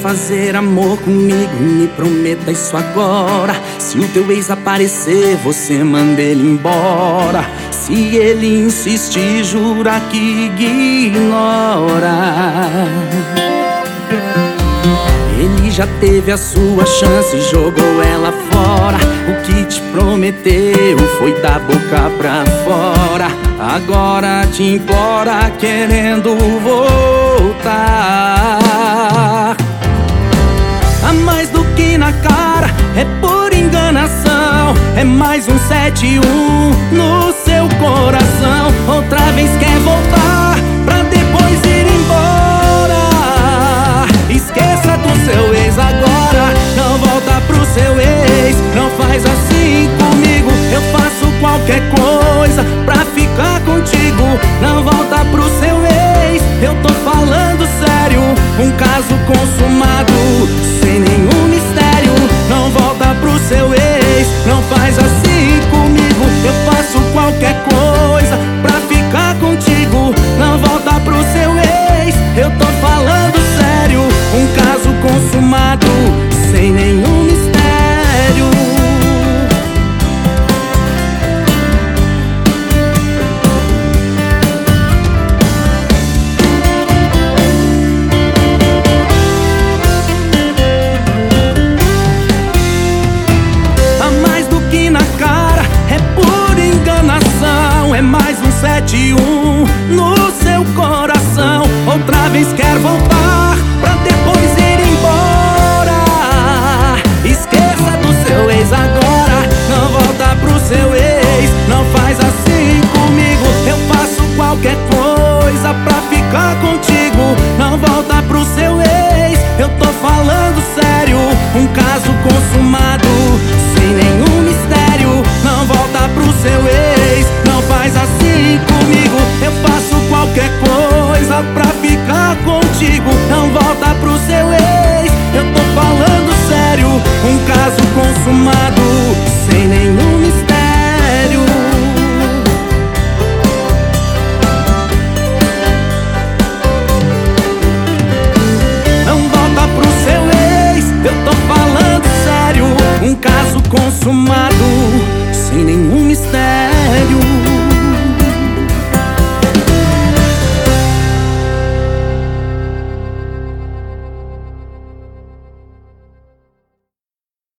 fazer amor comigo, me prometa isso agora. Se o teu ex aparecer, você manda ele embora. Se ele insistir, jura que ignora. Ele já teve a sua chance, jogou ela fora. O que te prometeu foi da boca pra fora. Agora te implora querendo voltar. A mais do que na cara, é por enganação. É mais um 71 no seu coração. Outra vez quer voltar pra depois ir embora. Esqueça do seu ex agora, não volta pro seu ex. Não faz assim comigo, eu faço qualquer coisa pra ficar contigo. Não volta pro seu ex, eu tô falando sério. Um caso consumado, sem nenhum mistério. Não volta pro seu ex, não faz assim comigo. Eu faço qualquer coisa pra ficar contigo. Não volta pro seu ex, eu tô falando sério. Um caso consumado, sem nenhum mistério. A mais do que na cara, é por enganação. É mais um 71 no seu coração. Outra vez quer voltar pra depois ir embora. Esqueça do seu ex agora, não volta pro seu ex. Não faz assim comigo, eu faço qualquer coisa pra ficar contigo. Não volta pro seu ex, eu tô falando sério. Um caso consumado, sem nenhum mistério. Não volta pro seu ex, não faz assim comigo. Eu faço qualquer coisa pra ficar contigo. Não volta pro seu ex, eu tô falando sério. Um caso consumado, sem nenhum mistério. Não volta pro seu ex, eu tô falando sério. Um caso consumado.